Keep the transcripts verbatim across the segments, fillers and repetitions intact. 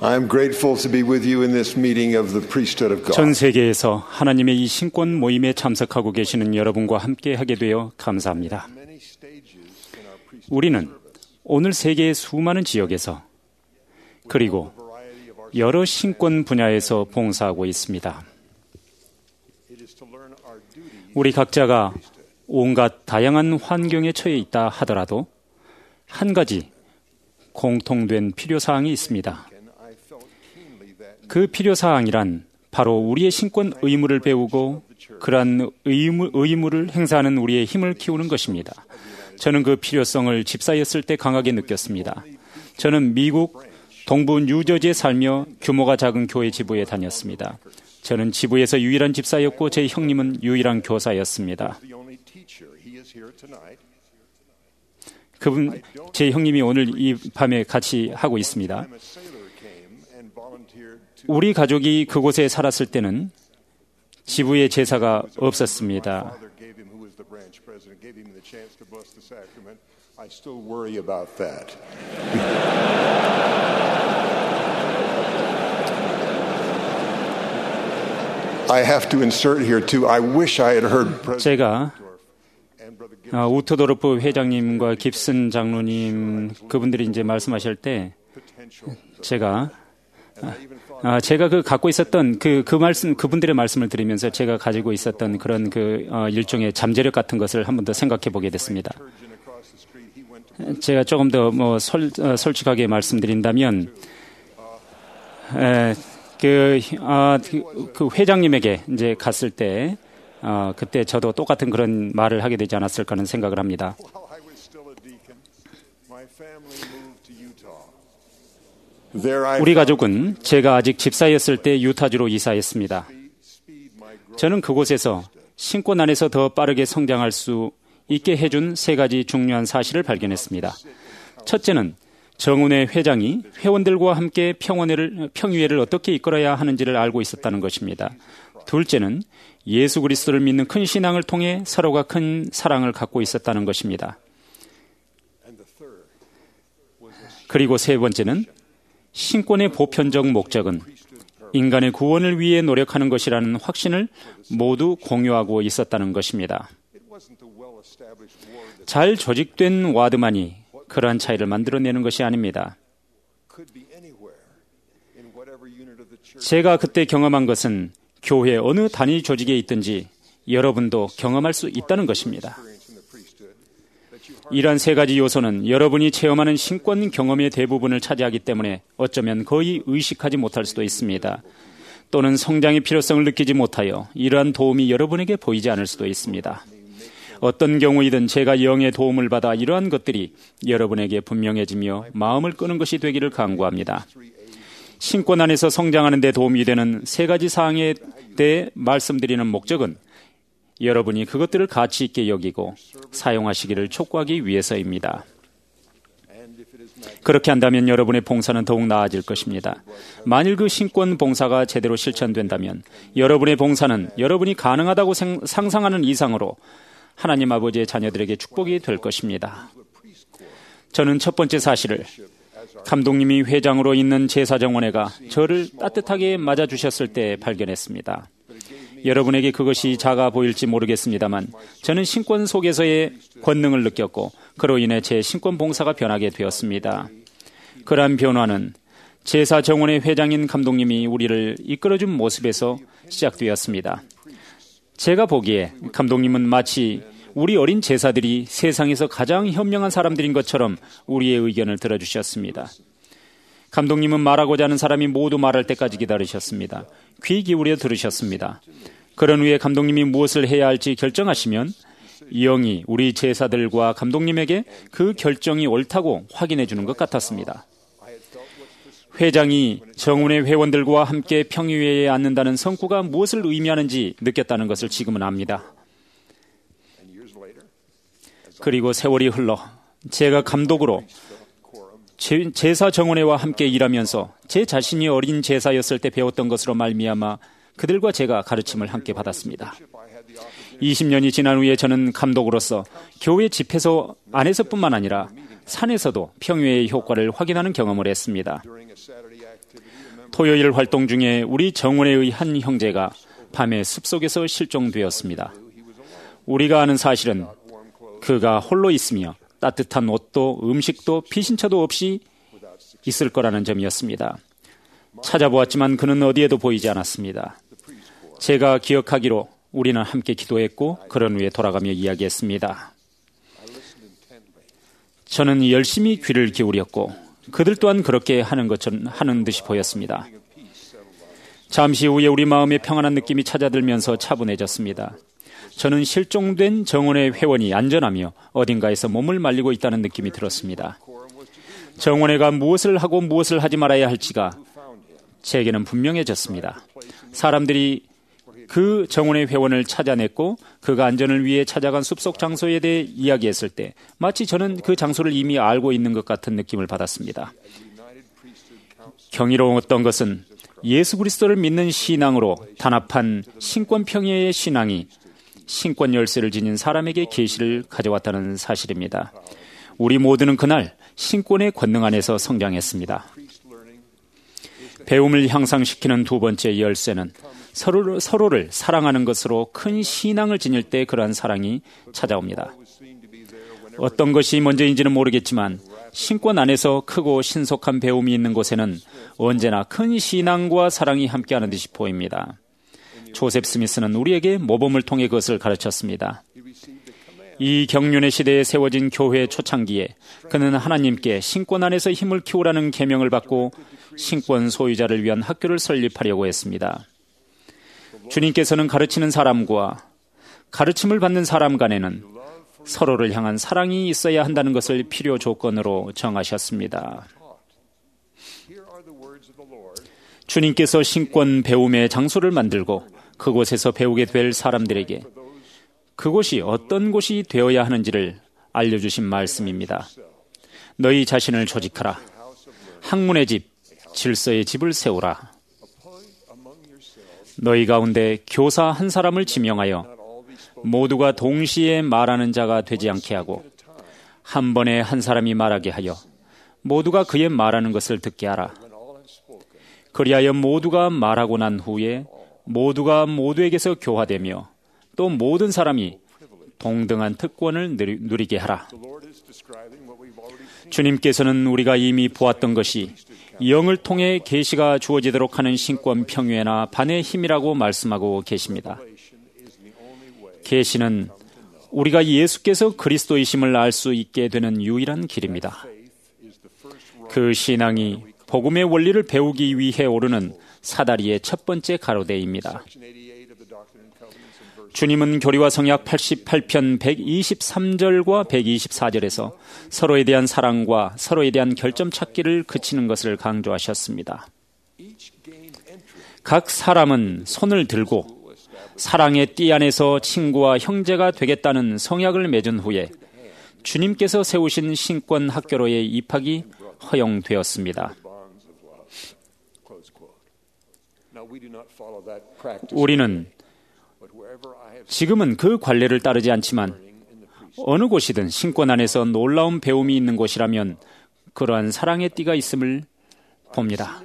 I'm grateful to be with you in this meeting of the priesthood of God. 전 세계에서 하나님의 이 신권 모임에 참석하고 계시는 여러분과 함께 하게 되어 감사합니다. 우리는 오늘 세계의 수많은 지역에서 그리고 여러 신권 분야에서 봉사하고 있습니다. 우리 각자가 온갖 다양한 환경에 처해 있다 하더라도 한 가지 공통된 필요사항이 있습니다. 그 필요사항이란 바로 우리의 신권 의무를 배우고 그러한 의무, 의무를 행사하는 우리의 힘을 키우는 것입니다. 저는 그 필요성을 집사였을 때 강하게 느꼈습니다. 저는 미국 동부 뉴저지에 살며 규모가 작은 교회 지부에 다녔습니다. 저는 지부에서 유일한 집사였고 제 형님은 유일한 교사였습니다. 그분, 제 형님이 오늘 이 밤에 같이 하고 있습니다. 우리 가족이 그곳에 살았을 때는 지부의 제사가 없었습니다. I have to insert here too. I wish I had heard 제가 아, 우트도르프 회장님과 깁슨 장로님 그분들이 이제 말씀하실 때 제가 아, 제가 그 갖고 있었던 그, 그 말씀 그분들의 말씀을 들으면서 제가 가지고 있었던 그런 그 어, 일종의 잠재력 같은 것을 한 번 더 생각해 보게 됐습니다. 제가 조금 더 뭐 어, 솔직하게 말씀드린다면 에, 그, 어, 그 회장님에게 이제 갔을 때, 어, 그때 저도 똑같은 그런 말을 하게 되지 않았을까 하는 생각을 합니다. 우리 가족은 제가 아직 집사였을 때 유타주로 이사했습니다. 저는 그곳에서 신권 안에서 더 빠르게 성장할 수 있게 해준 세 가지 중요한 사실을 발견했습니다. 첫째는 정운회 회장이 회원들과 함께 평원회를, 평의회를 어떻게 이끌어야 하는지를 알고 있었다는 것입니다. 둘째는 예수 그리스도를 믿는 큰 신앙을 통해 서로가 큰 사랑을 갖고 있었다는 것입니다. 그리고 세 번째는 신권의 보편적 목적은 인간의 구원을 위해 노력하는 것이라는 확신을 모두 공유하고 있었다는 것입니다. 잘 조직된 와드만이 그러한 차이를 만들어내는 것이 아닙니다. 제가 그때 경험한 것은 교회 어느 단위 조직에 있든지 여러분도 경험할 수 있다는 것입니다. 이러한 세 가지 요소는 여러분이 체험하는 신권 경험의 대부분을 차지하기 때문에 어쩌면 거의 의식하지 못할 수도 있습니다. 또는 성장의 필요성을 느끼지 못하여 이러한 도움이 여러분에게 보이지 않을 수도 있습니다. 어떤 경우이든 제가 영의 도움을 받아 이러한 것들이 여러분에게 분명해지며 마음을 끄는 것이 되기를 간구합니다. 신권 안에서 성장하는 데 도움이 되는 세 가지 사항에 대해 말씀드리는 목적은 여러분이 그것들을 가치 있게 여기고 사용하시기를 촉구하기 위해서입니다. 그렇게 한다면 여러분의 봉사는 더욱 나아질 것입니다. 만일 그 신권 봉사가 제대로 실천된다면 여러분의 봉사는 여러분이 가능하다고 생, 상상하는 이상으로 하나님 아버지의 자녀들에게 축복이 될 것입니다. 저는 첫 번째 사실을 감독님이 회장으로 있는 제사정원회가 저를 따뜻하게 맞아주셨을 때 발견했습니다. 여러분에게 그것이 작아 보일지 모르겠습니다만 저는 신권 속에서의 권능을 느꼈고 그로 인해 제 신권 봉사가 변하게 되었습니다. 그러한 변화는 제사정원회 회장인 감독님이 우리를 이끌어준 모습에서 시작되었습니다. 제가 보기에 감독님은 마치 우리 어린 제사들이 세상에서 가장 현명한 사람들인 것처럼 우리의 의견을 들어주셨습니다. 감독님은 말하고자 하는 사람이 모두 말할 때까지 기다리셨습니다. 귀 기울여 들으셨습니다. 그런 후에 감독님이 무엇을 해야 할지 결정하시면 영이 우리 제사들과 감독님에게 그 결정이 옳다고 확인해 주는 것 같았습니다. 회장이 정운회 회원들과 함께 평의회에 앉는다는 성구가 무엇을 의미하는지 느꼈다는 것을 지금은 압니다. 그리고 세월이 흘러 제가 감독으로 제사 정원회와 함께 일하면서 제 자신이 어린 제사였을 때 배웠던 것으로 말미암아 그들과 제가 가르침을 함께 받았습니다. 이십 년이 지난 후에 저는 감독으로서 교회 집회소 안에서뿐만 아니라 산에서도 평의회의 효과를 확인하는 경험을 했습니다. 토요일 활동 중에 우리 정원의 한 형제가 밤에 숲속에서 실종되었습니다. 우리가 아는 사실은 그가 홀로 있으며 따뜻한 옷도 음식도 피신처도 없이 있을 거라는 점이었습니다. 찾아보았지만 그는 어디에도 보이지 않았습니다. 제가 기억하기로 우리는 함께 기도했고 그런 후에 돌아가며 이야기했습니다. 저는 열심히 귀를 기울였고 그들 또한 그렇게 하는 것처럼 하는 듯이 보였습니다. 잠시 후에 우리 마음에 평안한 느낌이 찾아들면서 차분해졌습니다. 저는 실종된 정원의 회원이 안전하며 어딘가에서 몸을 말리고 있다는 느낌이 들었습니다. 정원회가 무엇을 하고 무엇을 하지 말아야 할지가 제게는 분명해졌습니다. 사람들이 그 정원의 회원을 찾아냈고 그가 안전을 위해 찾아간 숲속 장소에 대해 이야기했을 때 마치 저는 그 장소를 이미 알고 있는 것 같은 느낌을 받았습니다. 경이로웠던 것은 예수 그리스도를 믿는 신앙으로 단합한 신권 평예의 신앙이 신권 열쇠를 지닌 사람에게 계시를 가져왔다는 사실입니다. 우리 모두는 그날 신권의 권능 안에서 성장했습니다. 배움을 향상시키는 두 번째 열쇠는 서로, 서로를 사랑하는 것으로 큰 신앙을 지닐 때 그러한 사랑이 찾아옵니다. 어떤 것이 먼저인지는 모르겠지만 신권 안에서 크고 신속한 배움이 있는 곳에는 언제나 큰 신앙과 사랑이 함께하는 듯이 보입니다. 조셉 스미스는 우리에게 모범을 통해 그것을 가르쳤습니다. 이 경륜의 시대에 세워진 교회 초창기에 그는 하나님께 신권 안에서 힘을 키우라는 계명을 받고 신권 소유자를 위한 학교를 설립하려고 했습니다. 주님께서는 가르치는 사람과 가르침을 받는 사람 간에는 서로를 향한 사랑이 있어야 한다는 것을 필요 조건으로 정하셨습니다. 주님께서 신권 배움의 장소를 만들고 그곳에서 배우게 될 사람들에게 그곳이 어떤 곳이 되어야 하는지를 알려주신 말씀입니다. 너희 자신을 조직하라. 학문의 집, 질서의 집을 세우라. 너희 가운데 교사 한 사람을 지명하여 모두가 동시에 말하는 자가 되지 않게 하고 한 번에 한 사람이 말하게 하여 모두가 그의 말하는 것을 듣게 하라. 그리하여 모두가 말하고 난 후에 모두가 모두에게서 교화되며 또 모든 사람이 동등한 특권을 누리게 하라. 주님께서는 우리가 이미 보았던 것이 영을 통해 계시가 주어지도록 하는 신권 평유회나 반의 힘이라고 말씀하고 계십니다. 계시는 우리가 예수께서 그리스도이심을 알 수 있게 되는 유일한 길입니다. 그 신앙이 복음의 원리를 배우기 위해 오르는 사다리의 첫 번째 가로대입니다. 주님은 교리와 성약 팔십팔 편 백이십삼 절과 백이십사 절에서 서로에 대한 사랑과 서로에 대한 결점 찾기를 그치는 것을 강조하셨습니다. 각 사람은 손을 들고 사랑의 띠 안에서 친구와 형제가 되겠다는 성약을 맺은 후에 주님께서 세우신 신권 학교로의 입학이 허용되었습니다. 우리는 지금은 그 관례를 따르지 않지만 어느 곳이든 신권 안에서 놀라운 배움이 있는 곳이라면 그러한 사랑의 띠가 있음을 봅니다.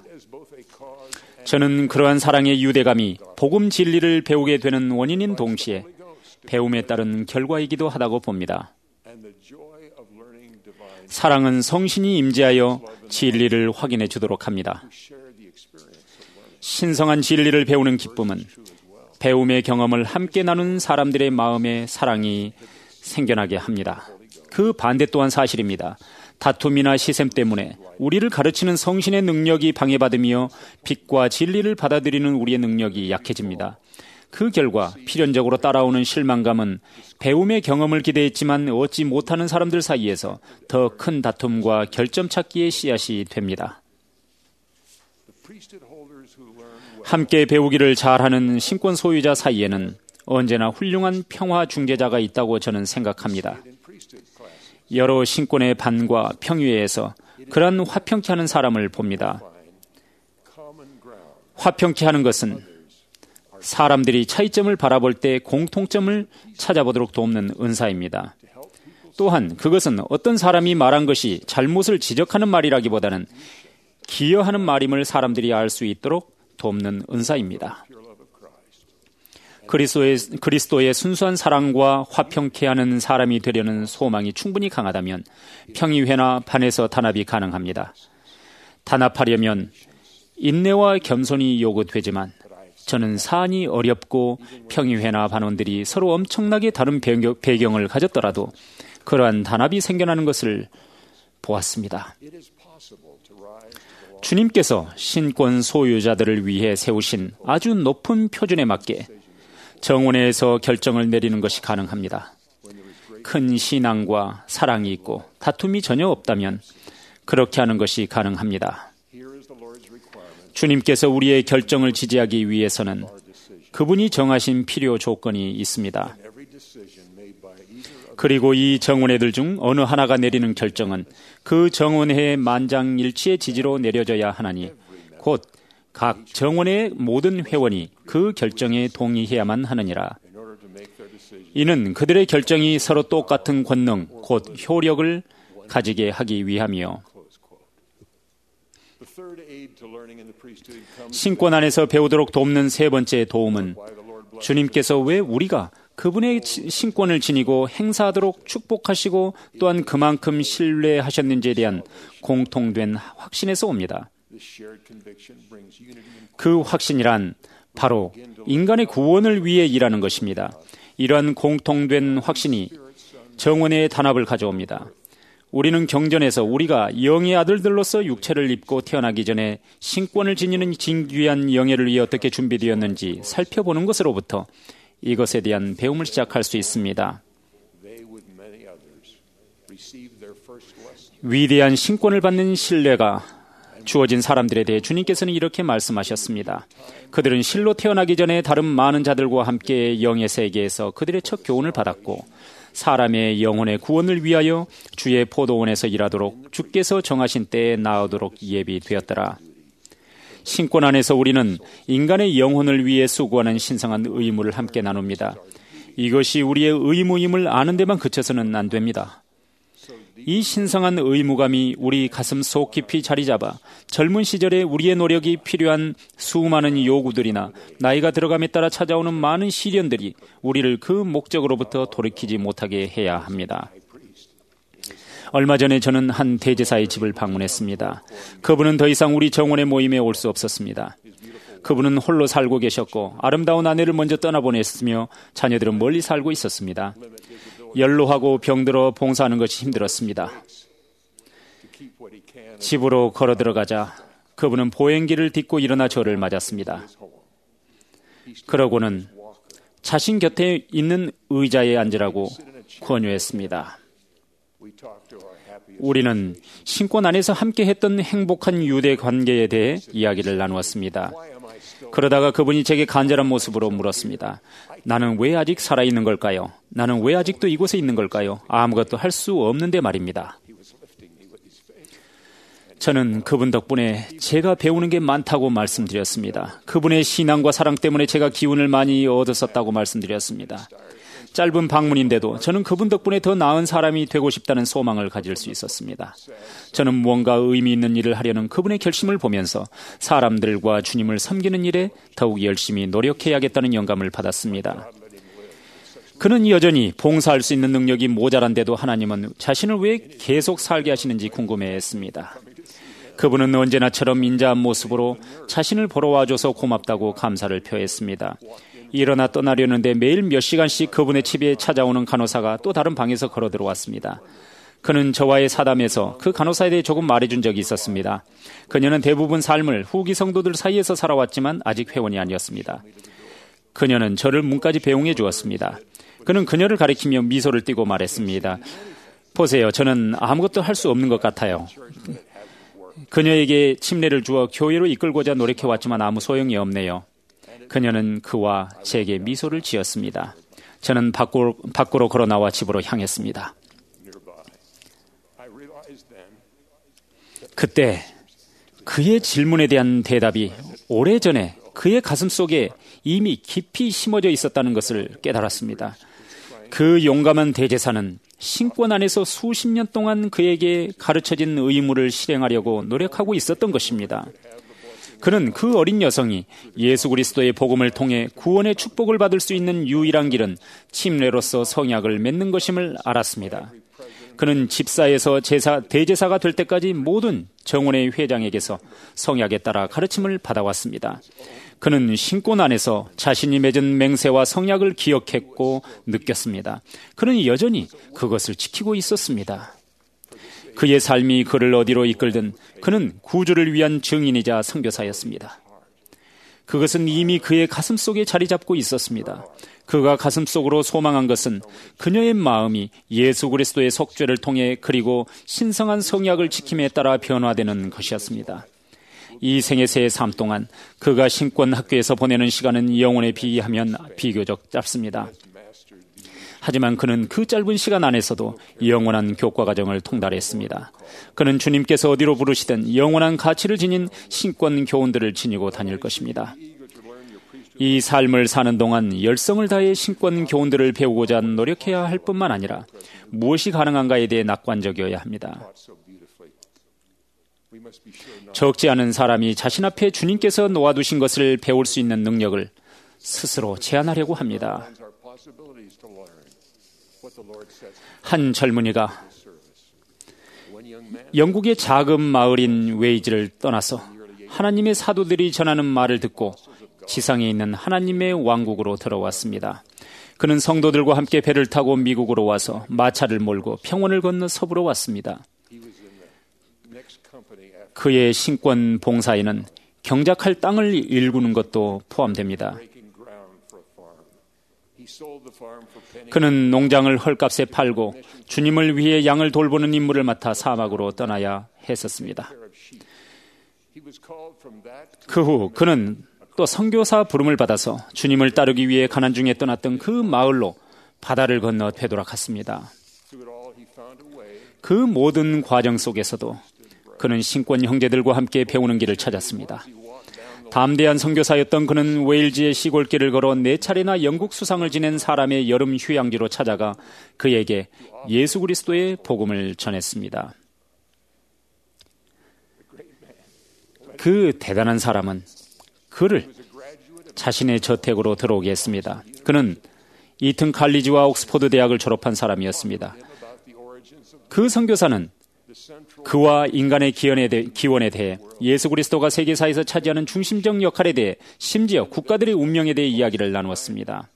저는 그러한 사랑의 유대감이 복음 진리를 배우게 되는 원인인 동시에 배움에 따른 결과이기도 하다고 봅니다. 사랑은 성신이 임재하여 진리를 확인해 주도록 합니다. 신성한 진리를 배우는 기쁨은 배움의 경험을 함께 나눈 사람들의 마음에 사랑이 생겨나게 합니다. 그 반대 또한 사실입니다. 다툼이나 시샘 때문에 우리를 가르치는 성신의 능력이 방해받으며 빛과 진리를 받아들이는 우리의 능력이 약해집니다. 그 결과 필연적으로 따라오는 실망감은 배움의 경험을 기대했지만 얻지 못하는 사람들 사이에서 더 큰 다툼과 결점 찾기의 씨앗이 됩니다. 함께 배우기를 잘하는 신권 소유자 사이에는 언제나 훌륭한 평화 중재자가 있다고 저는 생각합니다. 여러 신권의 반과 평유회에서 그런 화평케 하는 사람을 봅니다. 화평케 하는 것은 사람들이 차이점을 바라볼 때 공통점을 찾아보도록 돕는 은사입니다. 또한 그것은 어떤 사람이 말한 것이 잘못을 지적하는 말이라기보다는 기여하는 말임을 사람들이 알 수 있도록 돕는 은사입니다. 그리스도의, 그리스도의 순수한 사랑과 화평케 하는 사람이 되려는 소망이 충분히 강하다면 평의회나 반에서 단합이 가능합니다. 단합하려면 인내와 겸손이 요구되지만 저는 사안이 어렵고 평의회나 반원들이 서로 엄청나게 다른 배경을 가졌더라도 그러한 단합이 생겨나는 것을 보았습니다. 주님께서 신권 소유자들을 위해 세우신 아주 높은 표준에 맞게 정원회에서 결정을 내리는 것이 가능합니다. 큰 신앙과 사랑이 있고 다툼이 전혀 없다면 그렇게 하는 것이 가능합니다. 주님께서 우리의 결정을 지지하기 위해서는 그분이 정하신 필요 조건이 있습니다. 그리고 이 정원회들 중 어느 하나가 내리는 결정은 그 정원회의 만장일치의 지지로 내려져야 하나니 곧 각 정원회의 모든 회원이 그 결정에 동의해야만 하느니라. 이는 그들의 결정이 서로 똑같은 권능, 곧 효력을 가지게 하기 위함이요. 신권 안에서 배우도록 돕는 세 번째 도움은 주님께서 왜 우리가 그분의 신권을 지니고 행사하도록 축복하시고 또한 그만큼 신뢰하셨는지에 대한 공통된 확신에서 옵니다. 그 확신이란 바로 인간의 구원을 위해 일하는 것입니다. 이러한 공통된 확신이 정원의 단합을 가져옵니다. 우리는 경전에서 우리가 영의 아들들로서 육체를 입고 태어나기 전에 신권을 지니는 진귀한 영예를 위해 어떻게 준비되었는지 살펴보는 것으로부터 이것에 대한 배움을 시작할 수 있습니다. 위대한 신권을 받는 신뢰가 주어진 사람들에 대해 주님께서는 이렇게 말씀하셨습니다. 그들은 실로 태어나기 전에 다른 많은 자들과 함께 영의 세계에서 그들의 첫 교훈을 받았고 사람의 영혼의 구원을 위하여 주의 포도원에서 일하도록 주께서 정하신 때에 나오도록 예비되었더라. 신권 안에서 우리는 인간의 영혼을 위해 수고하는 신성한 의무를 함께 나눕니다. 이것이 우리의 의무임을 아는 데만 그쳐서는 안 됩니다. 이 신성한 의무감이 우리 가슴 속 깊이 자리 잡아 젊은 시절에 우리의 노력이 필요한 수많은 요구들이나 나이가 들어감에 따라 찾아오는 많은 시련들이 우리를 그 목적으로부터 돌이키지 못하게 해야 합니다. 얼마 전에 저는 한 대제사의 집을 방문했습니다. 그분은 더 이상 우리 정원의 모임에 올 수 없었습니다. 그분은 홀로 살고 계셨고 아름다운 아내를 먼저 떠나보냈으며 자녀들은 멀리 살고 있었습니다. 연로하고 병들어 봉사하는 것이 힘들었습니다. 집으로 걸어 들어가자 그분은 보행기를 딛고 일어나 저를 맞았습니다. 그러고는 자신 곁에 있는 의자에 앉으라고 권유했습니다. 우리는 신권 안에서 함께 했던 행복한 유대 관계에 대해 이야기를 나누었습니다. 그러다가 그분이 제게 간절한 모습으로 물었습니다. 나는 왜 아직 살아있는 걸까요? 나는 왜 아직도 이곳에 있는 걸까요? 아무것도 할 수 없는데 말입니다. 저는 그분 덕분에 제가 배우는 게 많다고 말씀드렸습니다. 그분의 신앙과 사랑 때문에 제가 기운을 많이 얻었었다고 말씀드렸습니다. 짧은 방문인데도 저는 그분 덕분에 더 나은 사람이 되고 싶다는 소망을 가질 수 있었습니다. 저는 무언가 의미 있는 일을 하려는 그분의 결심을 보면서 사람들과 주님을 섬기는 일에 더욱 열심히 노력해야겠다는 영감을 받았습니다. 그는 여전히 봉사할 수 있는 능력이 모자란데도 하나님은 자신을 왜 계속 살게 하시는지 궁금해했습니다. 그분은 언제나처럼 인자한 모습으로 자신을 보러 와줘서 고맙다고 감사를 표했습니다. 일어나 떠나려는데 매일 몇 시간씩 그분의 집에 찾아오는 간호사가 또 다른 방에서 걸어 들어왔습니다. 그는 저와의 사담에서 그 간호사에 대해 조금 말해준 적이 있었습니다. 그녀는 대부분 삶을 후기 성도들 사이에서 살아왔지만 아직 회원이 아니었습니다. 그녀는 저를 문까지 배웅해 주었습니다. 그는 그녀를 가리키며 미소를 띠고 말했습니다. 보세요, 저는 아무것도 할 수 없는 것 같아요. 그녀에게 침례를 주어 교회로 이끌고자 노력해왔지만 아무 소용이 없네요. 그녀는 그와 제게 미소를 지었습니다. 저는 밖으로, 밖으로 걸어 나와 집으로 향했습니다. 그때 그의 질문에 대한 대답이 오래전에 그의 가슴 속에 이미 깊이 심어져 있었다는 것을 깨달았습니다. 그 용감한 대제사는 신권 안에서 수십 년 동안 그에게 가르쳐진 의무를 실행하려고 노력하고 있었던 것입니다. 그는 그 어린 여성이 예수 그리스도의 복음을 통해 구원의 축복을 받을 수 있는 유일한 길은 침례로서 성약을 맺는 것임을 알았습니다. 그는 집사에서 제사, 대제사가 될 때까지 모든 정원의 회장에게서 성약에 따라 가르침을 받아왔습니다. 그는 신권 안에서 자신이 맺은 맹세와 성약을 기억했고 느꼈습니다. 그는 여전히 그것을 지키고 있었습니다. 그의 삶이 그를 어디로 이끌든 그는 구주를 위한 증인이자 선교사였습니다. 그것은 이미 그의 가슴 속에 자리 잡고 있었습니다. 그가 가슴 속으로 소망한 것은 그녀의 마음이 예수 그리스도의 속죄를 통해 그리고 신성한 성약을 지킴에 따라 변화되는 것이었습니다. 이 생애 새의 삶 동안 그가 신권 학교에서 보내는 시간은 영혼에 비하면 비교적 짧습니다. 하지만 그는 그 짧은 시간 안에서도 영원한 교과 과정을 통달했습니다. 그는 주님께서 어디로 부르시든 영원한 가치를 지닌 신권 교훈들을 지니고 다닐 것입니다. 이 삶을 사는 동안 열성을 다해 신권 교훈들을 배우고자 노력해야 할 뿐만 아니라 무엇이 가능한가에 대해 낙관적이어야 합니다. 적지 않은 사람이 자신 앞에 주님께서 놓아두신 것을 배울 수 있는 능력을 스스로 제한하려고 합니다. 한 젊은이가 영국의 작은 마을인 웨이즈를 떠나서 하나님의 사도들이 전하는 말을 듣고 지상에 있는 하나님의 왕국으로 들어왔습니다. 그는 성도들과 함께 배를 타고 미국으로 와서 마차를 몰고 평원을 건너 서부로 왔습니다. 그의 신권 봉사에는 경작할 땅을 일구는 것도 포함됩니다. 그는 농장을 헐값에 팔고 주님을 위해 양을 돌보는 임무를 맡아 사막으로 떠나야 했었습니다. 그 후 그는 또 선교사 부름을 받아서 주님을 따르기 위해 가난 중에 떠났던 그 마을로 바다를 건너 되돌아갔습니다. 그 모든 과정 속에서도 그는 신권 형제들과 함께 배우는 길을 찾았습니다. 담대한 선교사였던 그는 웨일즈의 시골길을 걸어 네 차례나 영국 수상을 지낸 사람의 여름 휴양지로 찾아가 그에게 예수 그리스도의 복음을 전했습니다. 그 대단한 사람은 그를 자신의 저택으로 들어오게 했습니다. 그는 이튼 칼리지와 옥스퍼드 대학을 졸업한 사람이었습니다. 그 선교사는 그와 인간의 기원에, 대, 기원에 대해 예수 그리스도가 세계사에서 차지하는 중심적 역할에 대해 심지어 국가들의 운명에 대해 이야기를 나누었습니다.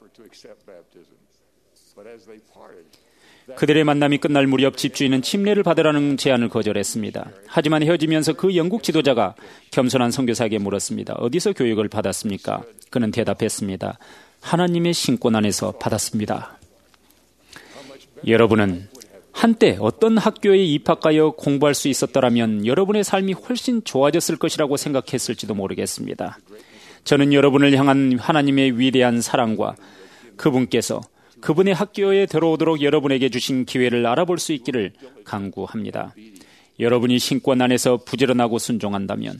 그들의 만남이 끝날 무렵 집주인은 침례를 받으라는 제안을 거절했습니다. 하지만 헤어지면서 그 영국 지도자가 겸손한 선교사에게 물었습니다. 어디서 교육을 받았습니까? 그는 대답했습니다. 하나님의 신권 안에서 받았습니다. 여러분은 한때 어떤 학교에 입학하여 공부할 수 있었더라면 여러분의 삶이 훨씬 좋아졌을 것이라고 생각했을지도 모르겠습니다. 저는 여러분을 향한 하나님의 위대한 사랑과 그분께서 그분의 학교에 들어오도록 여러분에게 주신 기회를 알아볼 수 있기를 간구합니다. 여러분이 신권 안에서 부지런하고 순종한다면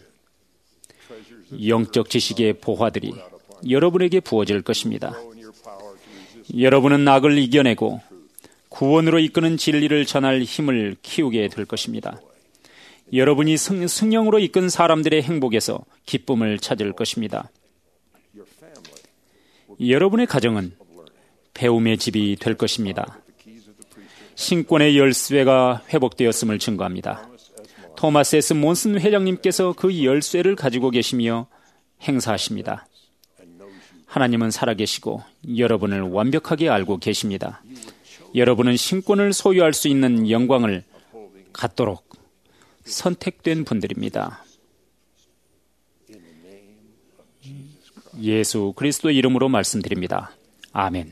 영적 지식의 보화들이 여러분에게 부어질 것입니다. 여러분은 악을 이겨내고 구원으로 이끄는 진리를 전할 힘을 키우게 될 것입니다. 여러분이 승, 승령으로 이끈 사람들의 행복에서 기쁨을 찾을 것입니다. 여러분의 가정은 배움의 집이 될 것입니다. 신권의 열쇠가 회복되었음을 증거합니다. 토마스 에스 몬슨 회장님께서 그 열쇠를 가지고 계시며 행사하십니다. 하나님은 살아계시고 여러분을 완벽하게 알고 계십니다. 여러분은 신권을 소유할 수 있는 영광을 갖도록 선택된 분들입니다. 예수 그리스도의 이름으로 말씀드립니다. 아멘.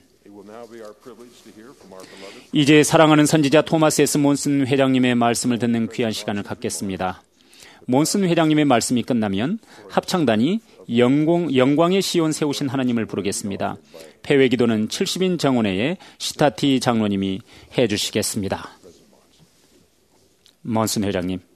이제 사랑하는 선지자 토마스 에스 몬슨 회장님의 말씀을 듣는 귀한 시간을 갖겠습니다. 몬슨 회장님의 말씀이 끝나면 합창단이 영광, 영광의 시온 세우신 하나님을 부르겠습니다. 폐회기도는 칠십 인 정원회의 시타티 장로님이 해주시겠습니다. 몬슨 회장님.